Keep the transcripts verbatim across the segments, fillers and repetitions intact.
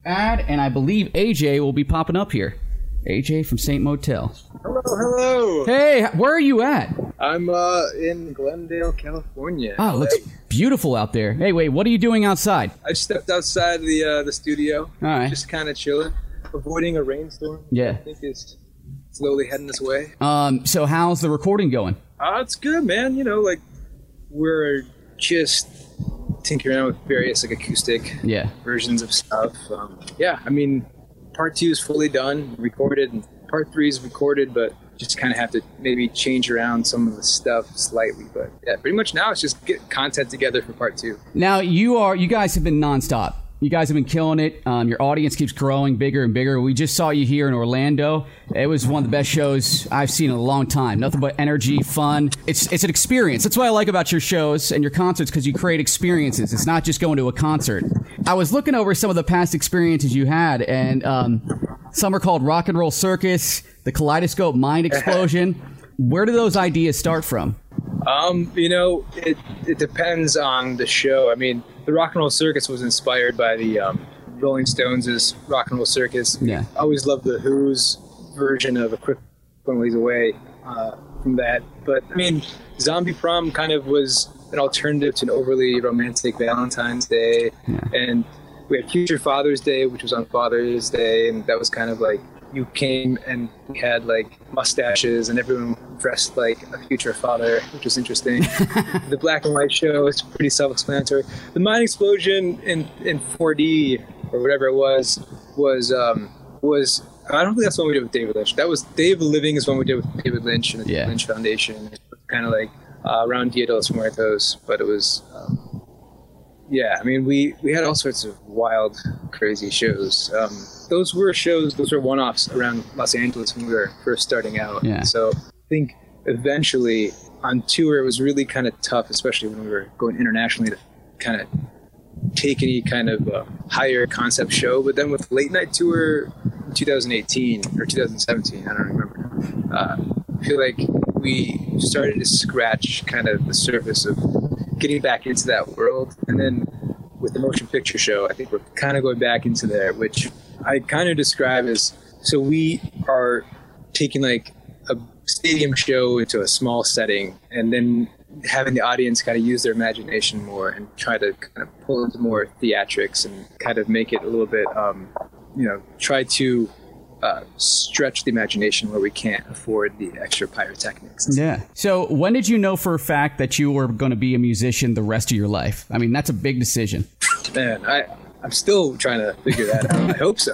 ad, and I believe A J will be popping up here. A J from Saint Motel. Hello, hello. Hey, where are you at? I'm uh, in Glendale, California. Oh, it looks beautiful out there. Hey, wait, what are you doing outside? I just stepped outside the uh, the studio. All right. Just kind of chilling, avoiding a rainstorm. Yeah. I think it's slowly heading this way. Um, so how's the recording going? Uh, it's good, man. You know, like, we're just tinkering around with various, like, acoustic Yeah. versions of stuff. Um, yeah, I mean, part two is fully done, recorded, and part three is recorded, but just kind of have to maybe change around some of the stuff slightly. But yeah, pretty much now it's just get content together for part two. Now, you are, you guys have been nonstop. You guys have been killing it. Um, your audience keeps growing bigger and bigger. We just saw you here in Orlando. It was one of the best shows I've seen in a long time. Nothing but energy, fun. It's it's an experience. That's what I like about your shows and your concerts, because you create experiences. It's not just going to a concert. I was looking over some of the past experiences you had, and um, some are called Rock and Roll Circus, the Kaleidoscope Mind Explosion. Where do those ideas start from? Um, you know, it it depends on the show. I mean, the Rock and Roll Circus was inspired by the um, Rolling Stones' Rock and Roll Circus. Yeah. I always loved the Who's version of A Quick One Ways Away uh, from that. But, I mean, Zombie Prom kind of was an alternative to an overly romantic Valentine's Day. Yeah. And we had Future Father's Day, which was on Father's Day, and that was kind of like, you came and we had like mustaches and everyone dressed like a future father, which was interesting. The black and white show is pretty self-explanatory. The Mind Explosion in, in four D or whatever it was, was, um, was, I don't think that's one we did with David Lynch. That was Day of the Living is one we did with David Lynch and the Yeah. Lynch Foundation. Kind of like uh, around Dia de los Muertos, but it was, um, yeah, I mean, we, we had all sorts of wild, crazy shows. Um, those were shows, those were one-offs around Los Angeles when we were first starting out. Yeah. So I think eventually on tour it was really kind of tough, especially when we were going internationally, to kind of take any kind of uh, higher concept show. But then with Late Night Tour in two thousand eighteen or two thousand seventeen, I don't remember, uh, I feel like we started to scratch kind of the surface of getting back into that world. And then with the motion picture show, I think we're kind of going back into there, which I kind of describe as, so we are taking like a stadium show into a small setting and then having the audience kind of use their imagination more and try to kind of pull into more theatrics and kind of make it a little bit, um, you know, try to uh, stretch the imagination where we can't afford the extra pyrotechnics. Yeah. So when did you know for a fact that you were going to be a musician the rest of your life? I mean, that's a big decision. Man, I, I'm still trying to figure that out. I hope so.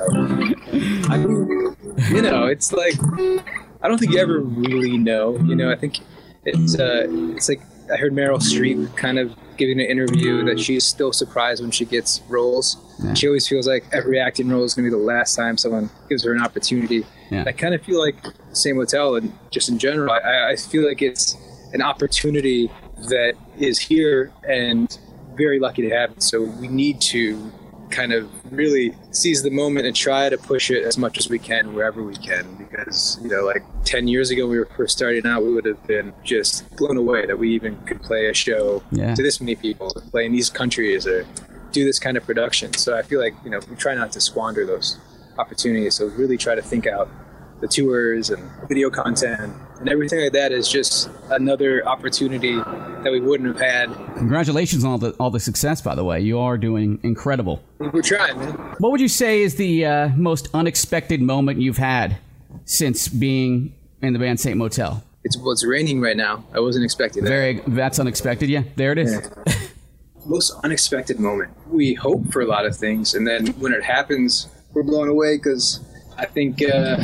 I mean, you know, it's like, I don't think you ever really know. You know, I think it's uh, it's like, I heard Meryl Streep kind of giving an interview that she's still surprised when she gets roles. Yeah. She always feels like every acting role is going to be the last time someone gives her an opportunity. Yeah. I kind of feel like Saint Motel, and just in general, I, I feel like it's an opportunity that is here and very lucky to have it. So we need to kind of really seize the moment and try to push it as much as we can wherever we can, because, you know, like ten years ago when we were first starting out, we would have been just blown away that we even could play a show Yeah. to this many people, play in these countries or do this kind of production. So I feel like, you know, we try not to squander those opportunities. So really try to think out the tours and video content and everything like that is just another opportunity that we wouldn't have had. Congratulations on all the all the success, by the way. You are doing incredible. We're trying, man. What would you say is the uh, most unexpected moment you've had since being in the band Saint Motel? It's, well, it's raining right now. I wasn't expecting that. Very, that's unexpected. Yeah, there it is. Yeah. Most unexpected moment. We hope for a lot of things, and then when it happens, we're blown away because I think uh,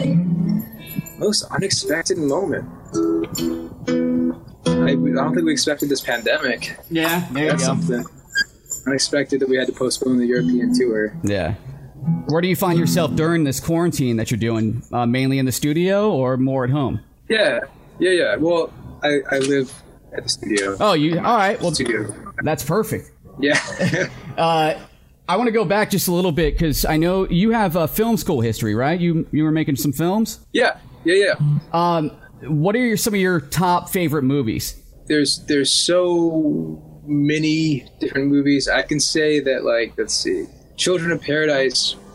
most unexpected moment. I, I don't think we expected this pandemic. Yeah, there That's you go. something. Unexpected that we had to postpone the European tour. Yeah. Where do you find yourself during this quarantine that you're doing? Uh, mainly in the studio or more at home? Yeah, yeah, yeah. Well, I, I live at the studio. Oh, you all right? Well, Studio. that's perfect. Yeah. Uh, I want to go back just a little bit because I know you have a film school history, right? You you were making some films. yeah, yeah, yeah. Um, what are your, some of your top favorite movies? There's there's so many different movies. I can say that, like, let's see, Children of Paradise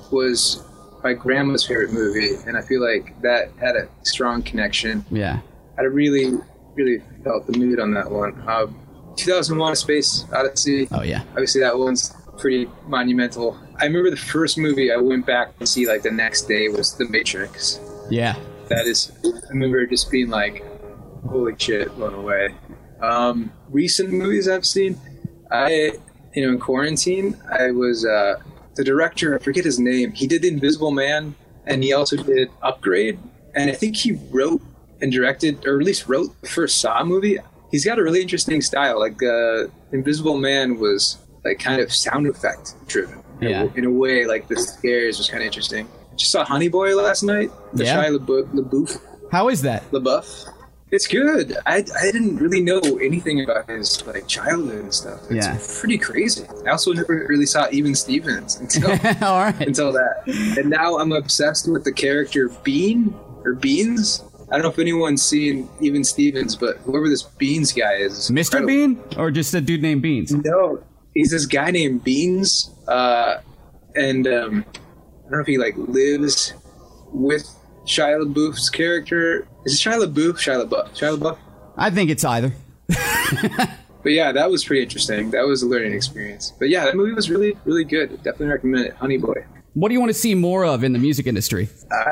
was my grandma's favorite movie, and I feel like that had a strong connection. Yeah. I really, really felt the mood on that one. Uh, two thousand one: A Space Odyssey. Oh yeah. Obviously, that one's pretty monumental. I remember the first movie I went back to see like the next day was The Matrix. Yeah. That is, I remember just being like, holy shit, blown away. Um, recent movies I've seen, I, you know, in quarantine, I was, uh, the director, I forget his name, he did The Invisible Man, and he also did Upgrade, and I think he wrote and directed, or at least wrote the first Saw movie. He's got a really interesting style. Like, uh, Invisible Man was like kind of sound effect driven. Yeah. In a way, like the scares was kind of interesting. Just saw Honey Boy last night. The Yeah. Shia LaBeouf. LaBeouf. How is that? LaBeouf. It's good. I, I didn't really know anything about his like childhood and stuff. It's Yeah. pretty crazy. I also never really saw Even Stevens until All right. until that. And now I'm obsessed with the character Bean or Beans. I don't know if anyone's seen Even Stevens, but whoever this Beans guy is, is Mister incredible. Bean, or just a dude named Beans? No, he's this guy named Beans, uh, and um, I don't know if he like lives with Shia LaBeouf's character. Is it Shia LaBeouf? Shia LaBeouf. Shia LaBeouf. I think it's either. But yeah, that was pretty interesting. That was a learning experience. But yeah, that movie was really, really good. Definitely recommend it. Honey Boy. What do you want to see more of in the music industry?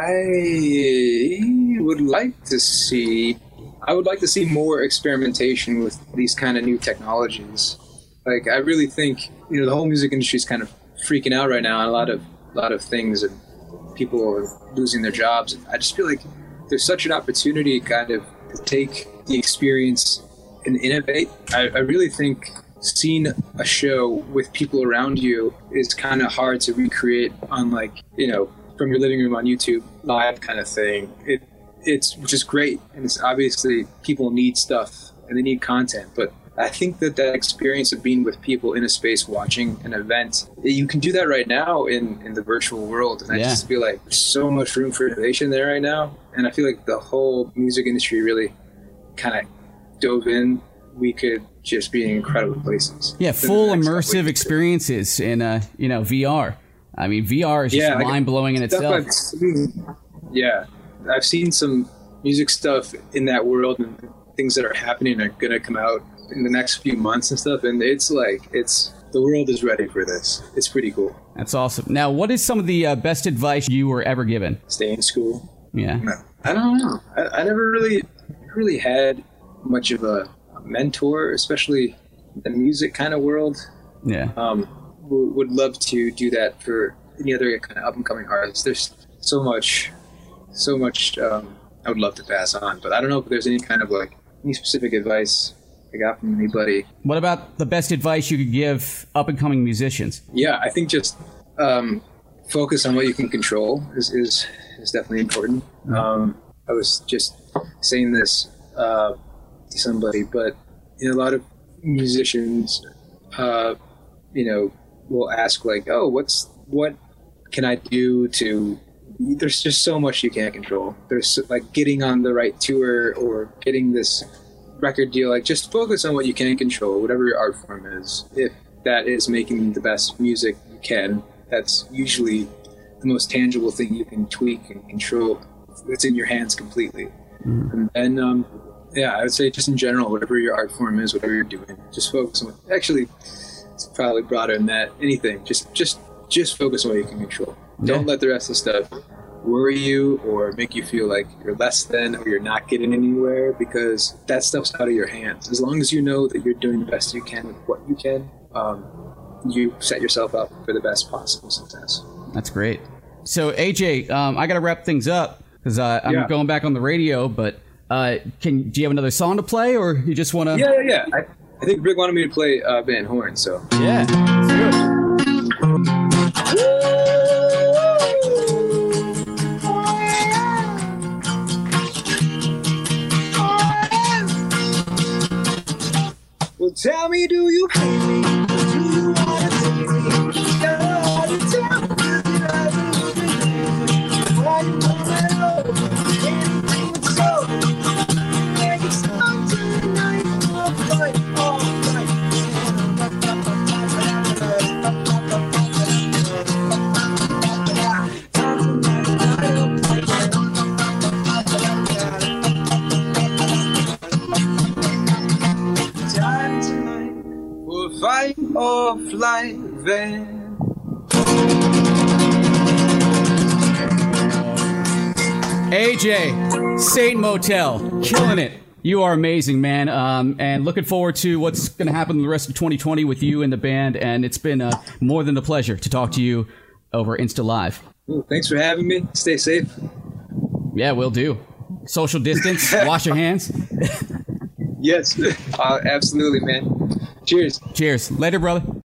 I would like to see. I would like to see more experimentation with these kind of new technologies. Like, I really think, you know, the whole music industry is kind of freaking out right now on a lot of, a lot of things, and people are losing their jobs. And I just feel like there's such an opportunity kind of to take the experience and innovate. I, I really think seeing a show with people around you is kind of hard to recreate on, like, you know, from your living room on YouTube live kind of thing. It it's just great, and it's obviously people need stuff and they need content, but I think that that experience of being with people in a space watching an event, you can do that right now in, in the virtual world. And I Yeah. just feel like there's so much room for innovation there right now. And I feel like the whole music industry really kind of dove in. We could just be in incredible places. Yeah, in the full next couple immersive years. experiences in, uh, you know, V R. I mean, V R is just Yeah, like, mind-blowing in stuff itself. I've seen- yeah, I've seen some music stuff in that world, and things that are happening are going to come out in the next few months and stuff. And it's like, it's the world is ready for this. It's pretty cool. That's awesome. Now, what is some of the uh, best advice you were ever given? Stay in school. Yeah. No, I don't know. I, I never really, really had much of a, a mentor, especially the music kind of world. Yeah. Um, w- would love to do that for any other kind of up and coming artists. There's so much, so much um, I would love to pass on, but I don't know if there's any kind of like any specific advice I got from anybody. What about the best advice you could give up-and-coming musicians? Yeah, I think just um, focus on what you can control is is, is definitely important. Um, I was just saying this uh, to somebody, but you know, a lot of musicians, uh, you know, will ask like, "Oh, what's what can I do to?" There's just so much you can't control. There's like getting on the right tour or getting this record deal. Like, just focus on what you can control, whatever your art form is. If that is making the best music you can, that's usually the most tangible thing you can tweak and control. It's in your hands completely. Mm-hmm. And um, yeah, I would say just in general, whatever your art form is, whatever you're doing, just focus on. Actually, it's probably broader than that. Anything, just just just focus on what you can control. Yeah. Don't let the rest of the stuff worry you or make you feel like you're less than or you're not getting anywhere, because that stuff's out of your hands. As long as you know that you're doing the best you can with what you can, um, you set yourself up for the best possible success. That's great. So A J, um, I got to wrap things up because uh, I'm yeah. going back on the radio. But uh, can do you have another song to play, or you just want to? Yeah, yeah, yeah. I, I think Rick wanted me to play uh, Van Horn, so yeah. Let's do it. Well, tell me, do you hate me? Do you want to see me? Don't know how to tell me. Did I lose me? Why you want my love? Anything that's so. Make it stop tonight. All right, all right. fight or flight van. A J, Satan Motel, killing it. You are amazing, man. Um, and looking forward to what's going to happen in the rest of twenty twenty with you and the band. And it's been uh, more than a pleasure to talk to you over Insta Live. Ooh, thanks for having me. Stay safe. Yeah, will do. Social distance. Wash your hands. Yes, uh, absolutely, man. Cheers. Cheers. Later, brother.